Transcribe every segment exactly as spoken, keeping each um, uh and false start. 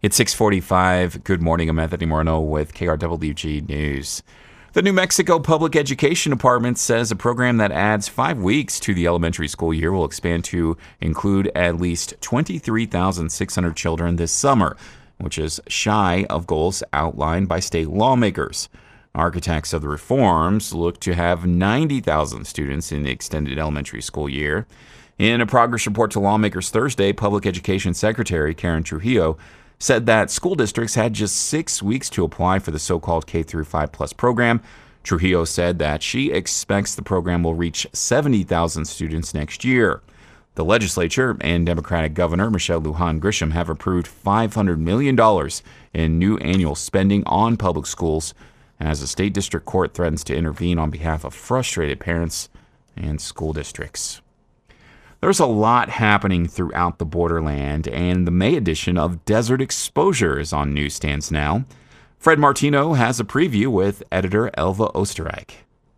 It's six forty-five. Good morning. I'm Anthony Moreno with K R W G News. The New Mexico Public Education Department says a program that adds five weeks to the elementary school year will expand to include at least twenty-three thousand six hundred children this summer, which is shy of goals outlined by state lawmakers. Architects of the reforms look to have ninety thousand students in the extended elementary school year. In a progress report to lawmakers Thursday, Public Education Secretary Karen Trujillo said that school districts had just six weeks to apply for the so-called K through five plus program. Trujillo said that she expects the program will reach seventy thousand students next year. The legislature and Democratic Governor Michelle Lujan Grisham have approved five hundred million dollars in new annual spending on public schools as the state district court threatens to intervene on behalf of frustrated parents and school districts. There's a lot happening throughout the borderland, and the May edition of Desert Exposure is on newsstands now. Fred Martino has a preview with editor Elva Osterreich.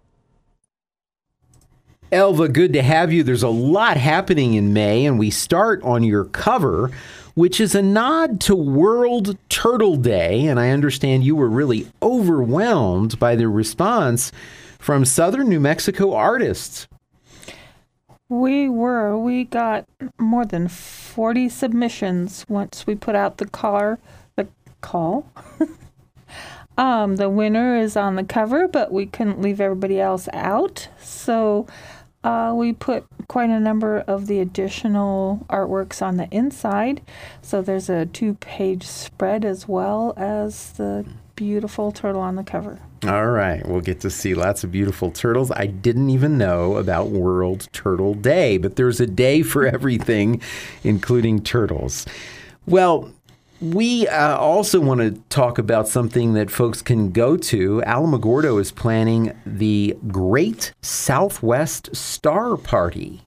Elva, good to have you. There's a lot happening in May, and we start on your cover, which is a nod to World Turtle Day, and I understand you were really overwhelmed by the response from southern New Mexico artists. We were. We got more than forty submissions once we put out the car, the call. um, the winner is on the cover, but we couldn't leave everybody else out. So uh, we put quite a number of the additional artworks on the inside. So there's a two-page spread as well as the beautiful turtle on the cover. All right. We'll get to see lots of beautiful turtles. I didn't even know about World Turtle Day, but there's a day for everything, including turtles. Well, we uh, also want to talk about something that folks can go to. Alamogordo is planning the Great Southwest Star Party.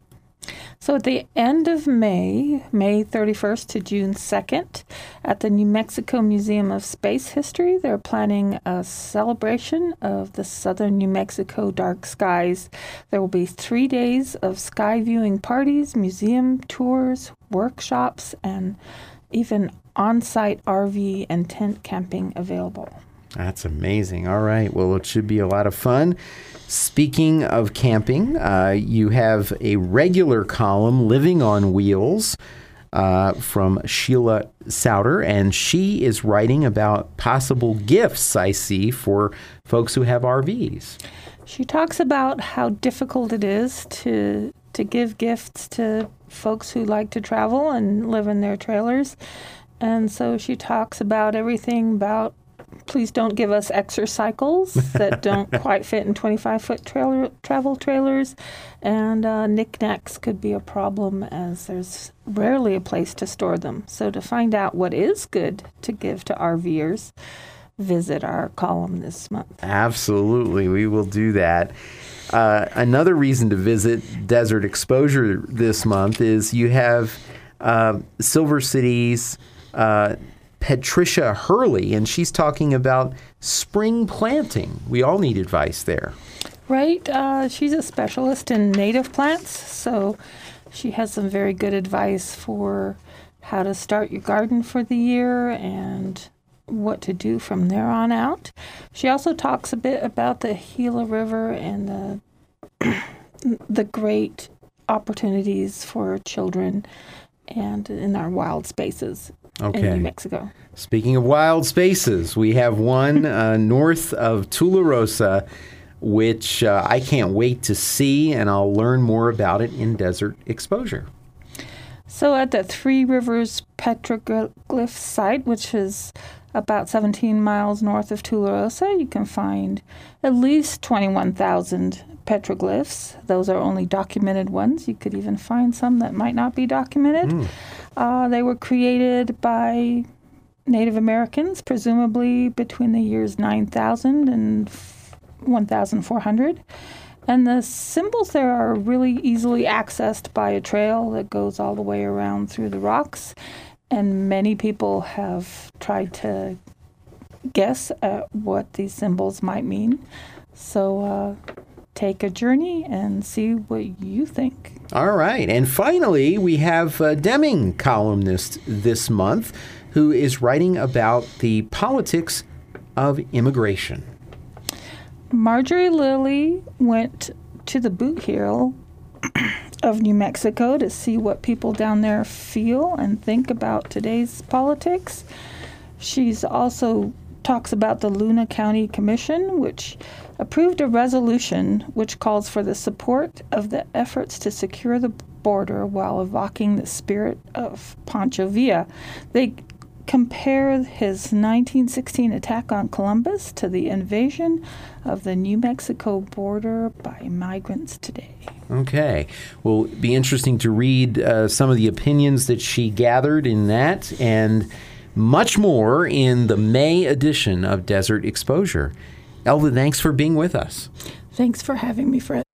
So at the end of May, May thirty-first to June second, at the New Mexico Museum of Space History, they're planning a celebration of the southern New Mexico dark skies. There will be three days of sky viewing parties, museum tours, workshops, and even on-site R V and tent camping available. That's amazing. All right. Well, it should be a lot of fun. Speaking of camping, uh, you have a regular column, Living on Wheels, uh, from Sheila Souter, and she is writing about possible gifts, I see, for folks who have R Vs. She talks about how difficult it is to to give gifts to folks who like to travel and live in their trailers. And so she talks about everything about please don't give us exercycles that don't quite fit in twenty-five foot trailer, travel trailers. And uh, knickknacks could be a problem as there's rarely a place to store them. So to find out what is good to give to RVers, visit our column this month. Absolutely. We will do that. Uh, another reason to visit Desert Exposure this month is you have uh, Silver City's uh, Patricia Hurley, and she's talking about spring planting. We all need advice there. Right. Uh, she's a specialist in native plants, so she has some very good advice for how to start your garden for the year and what to do from there on out. She also talks a bit about the Gila River and the the great opportunities for children and in our wild spaces. Okay. In New Mexico. Speaking of wild spaces, we have one uh, north of Tularosa, which uh, I can't wait to see, and I'll learn more about it in Desert Exposure. So at the Three Rivers Petroglyph site, which is about seventeen miles north of Tularosa, you can find at least twenty-one thousand petroglyphs. Those are only documented ones. You could even find some that might not be documented. Mm. Uh, they were created by Native Americans, presumably between the years nine thousand and one thousand four hundred. And the symbols there are really easily accessed by a trail that goes all the way around through the rocks. And many people have tried to guess at what these symbols might mean. So uh, take a journey and see what you think. All right. And finally, we have a Deming columnist this month, who is writing about the politics of immigration. Marjorie Lilly went to the Boot Heel of New Mexico to see what people down there feel and think about today's politics. She's also talks about the Luna County Commission, which approved a resolution which calls for the support of the efforts to secure the border while evoking the spirit of Pancho Villa. They compare his nineteen sixteen attack on Columbus to the invasion of the New Mexico border by migrants today. Okay. Well, it'll be interesting to read uh, some of the opinions that she gathered in that and much more in the May edition of Desert Exposure. Elva, thanks for being with us. Thanks for having me, Fred.